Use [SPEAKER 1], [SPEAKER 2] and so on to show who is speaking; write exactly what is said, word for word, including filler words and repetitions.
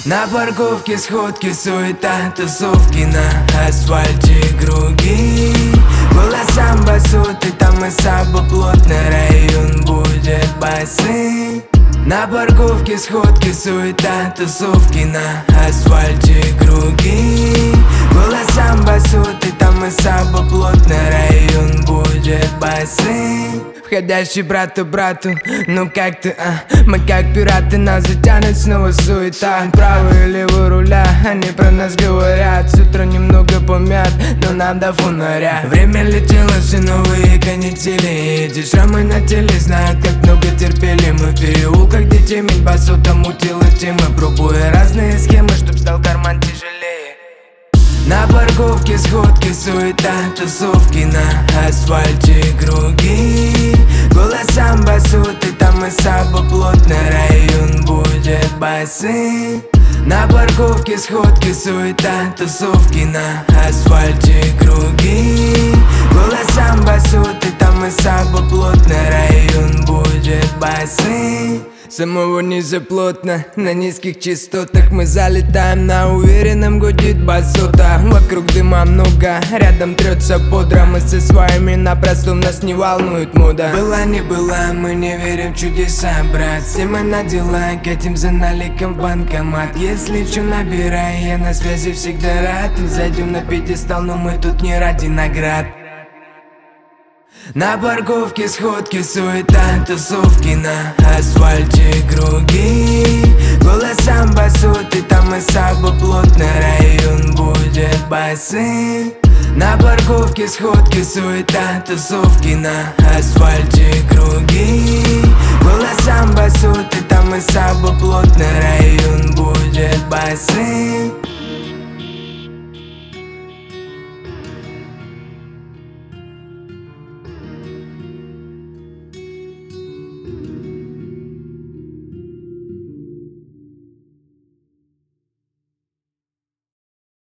[SPEAKER 1] На парковке сходки, суета, тусовки на асфальте круги. Была самбо, суд, и там и сабо, плотный район будет басы. На парковке сходки, суета, тусовки на асфальте круги. Была самбо, суд, и там и сабо, плотный район будет басы. Входящий брату брату, ну как ты, а? Мы как пираты, нас затянет снова суета. Правый и левый руля, они про нас говорят. С утра немного помят, но нам до фонаря. Время летело, все новые канители. Эти шрамы на теле знают, как много терпели. Мы в переулках, где темень басота мутила темы, пробуя разные схемы, чтоб стал карман тяжелее. На парковке сходки, суета, тусовки на асфальте круги. Была самбо, суд, и там и сабо, плотный район будет басы. На парковке сходки, суета, тусовки на асфальте круги. Была самбо, суд, и там и сабо, плотный район будет басы. Самого низа плотно, на низких частотах мы залетаем, на уверенном гудит басота. Вокруг дыма много, рядом трется подра. Мы со своими на простом, нас не волнует мода. Была не была, мы не верим в чудеса, брат. Все мы на дела, катим за наликом в банкомат. Если чё, набирай, я на связи всегда рад. Зайдем на пьедестал, но мы тут не ради наград. На парковке сходки, суета, тусовки на асфальте круги. Была самбо, суд, и там и сабо, плотный район будет басы. На парковке сходки, суета, тусовки на асфальте круги.